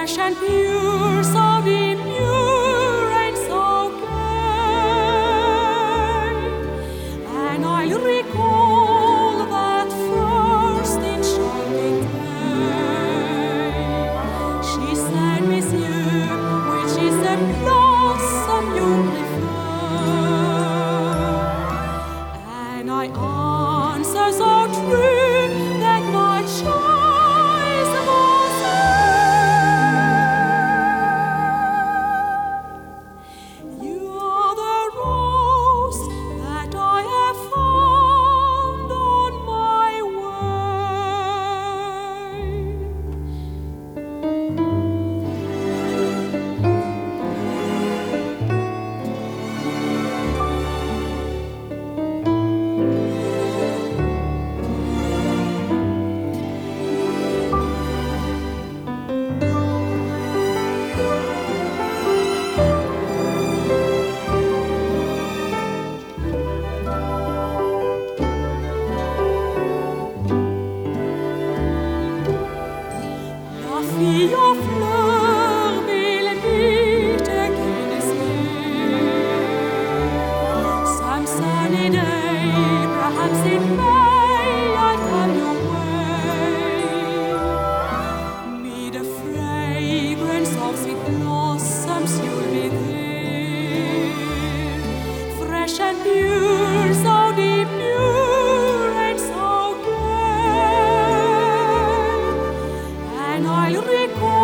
fresh and pure, so demure and so gay. And I'll recall that first enchanting day. She said, Monsieur, which is the blossom you prefer? And I answer so true that my choice was her. You are the rose that I have found on my La fille aux fleurs vilebite qu'une some sunny day, perhaps in May, I'll come your way. Meet the fragrance of sweet blossoms, you'll be there. Fresh and pure, so demure and so gay. And I'll recall